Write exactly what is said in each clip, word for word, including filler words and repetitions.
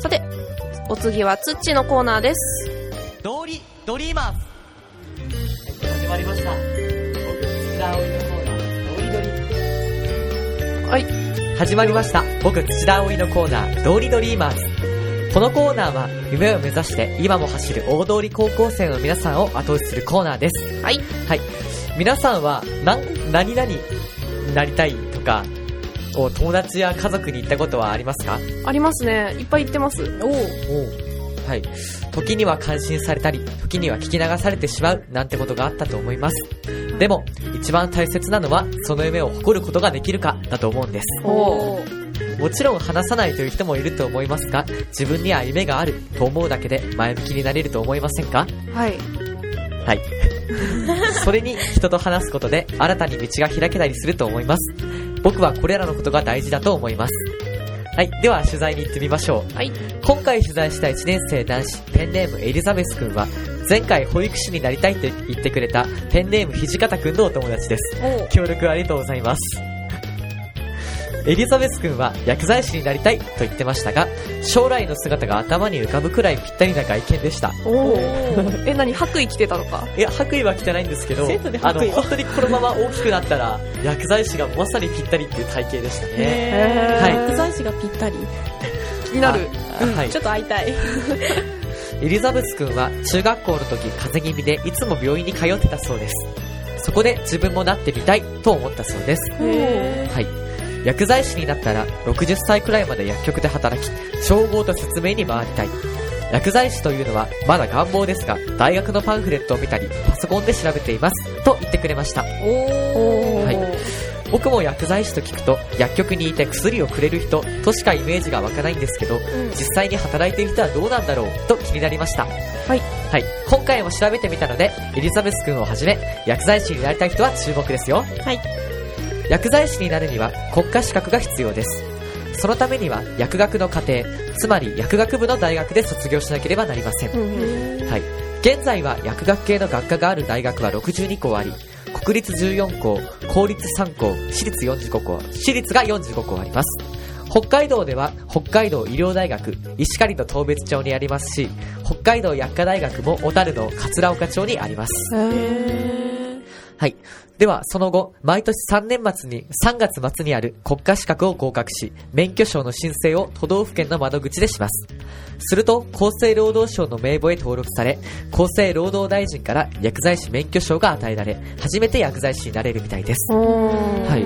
さて、お次はつっちのコーナーです。 ドリドリーマーズ、始まりました。僕土田葵のコーナードリドリ。 はい、 始まりました。僕土田葵のコーナードリドリーマーズ。このコーナーは夢を目指して今も走る大通り高校生の皆さんを後押しするコーナーです。 はいはい。皆さんは何何々になりたいとかを友達や家族に言ったことはありますか？ ありますね。いっぱい言ってます。 おうおう。はい。時には感心されたり、時には聞き流されてしまうなんてことがあったと思います。でも一番大切なのはその夢を誇ることができるかだと思うんです。 おもちろん話さないという人もいると思いますが、自分には夢があると思うだけで前向きになれると思いませんか？ はいはいそれに人と話すことで新たに道が開けたりすると思います。僕はこれらのことが大事だと思います。はい、では取材に行ってみましょう。 はい。 今回取材したいちねん生男子ペンネームエリザベスくんは、前回保育士になりたいと言ってくれたペンネーム土方くんのお友達です。協力ありがとうございます。エリザベスくんは薬剤師になりたいと言ってましたが、将来の姿が頭に浮かぶくらいぴったりな外見でした。 おえ、何、白衣着てたのか？ いや、白衣は着てないんですけど、あの本当にこのまま大きくなったら薬剤師がまさにぴったりっていう体型でしたね。 はい、薬剤師がぴったり気になる、 うんはい、ちょっと会いたいエリザベスくんは中学校の時風邪気味でいつも病院に通ってたそうです。そこで自分もなってみたいと思ったそうです。はい。薬剤師になったらろくじゅっさいくらいまで薬局で働き、調合と説明に回りたい。薬剤師というのはまだ願望ですが、大学のパンフレットを見たりパソコンで調べていますと言ってくれました。お、はい、僕も薬剤師と聞くと薬局にいて薬をくれる人としかイメージが湧かないんですけど、うん、実際に働いている人はどうなんだろうと気になりました。はい、はい、今回も調べてみたので、エリザベス君をはじめ薬剤師になりたい人は注目ですよ。はい。薬剤師になるには国家資格が必要です。そのためには薬学の課程、つまり薬学部の大学で卒業しなければなりません。はい。現在は薬学系の学科がある大学はろくじゅうにこうあり、国立じゅうよんこう、公立さんこう、私立よんじゅうごこう、私立がよんじゅうごこうあります。北海道では北海道医療大学石狩の当別町にありますし、北海道薬科大学も小樽の桂岡町にあります。へー。はい。では、その後、毎年さんねん末に、さんがつ末にある国家資格を合格し、免許証の申請を都道府県の窓口でします。すると、厚生労働省の名簿へ登録され、厚生労働大臣から薬剤師免許証が与えられ、初めて薬剤師になれるみたいです。はい。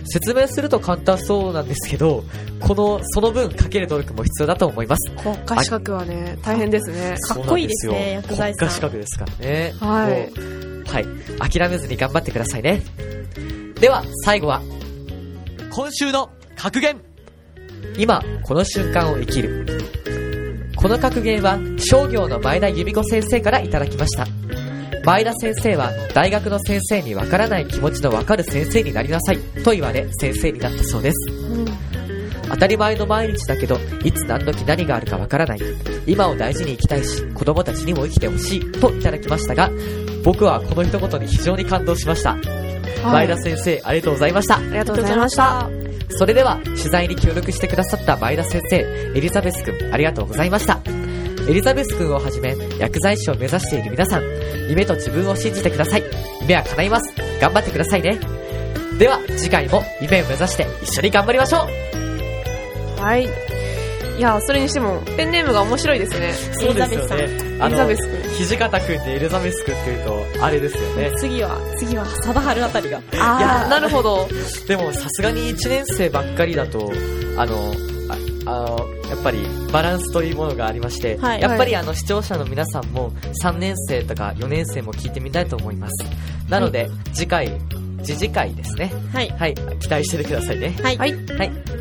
説明すると簡単そうなんですけど、この、その分かける努力も必要だと思います。 国家資格はね、大変ですね。 かっこいいですね、薬剤師さん。 国家資格ですからね。 はい。 はい。諦めずに頑張ってくださいね。では、最後は、今週の格言。今、この瞬間を生きる。この格言は、商業の前田由美子先生からいただきました。前田先生は、大学の先生にわからない気持ちのわかる先生になりなさい、と言われ、先生になったそうです。うん、当たり前の毎日だけど、いつ何時何があるかわからない。今を大事に生きたいし、子供たちにも生きてほしい、といただきましたが、僕はこの一言に非常に感動しました。はい、前田先生、ありがとうございました。 ありがとうございました。 それでは、取材に協力してくださった前田先生、エリザベス君、ありがとうございました。エリザベス君をはじめ、薬剤師を目指している皆さん、夢と自分を信じてください。夢は叶います。頑張ってくださいね。では、次回も夢を目指して一緒に頑張りましょう。 はい。いや、それにしてもペンネームが面白いですね。 そうですよね。 エリザベス君、 土方君でエリザベス君っていうとあれですよね。 次は次は貞治あたりが。 ああ、なるほど。 でもさすがにいちねん生ばっかりだとあのああのやっぱりバランスというものがありまして、はい、やっぱりあの視聴者の皆さんもさんねん生とかよねん生も聞いてみたいと思います。なので、はい、次回次次回ですね。はい、はい、期待しててくださいね。 はい、はい、 はい。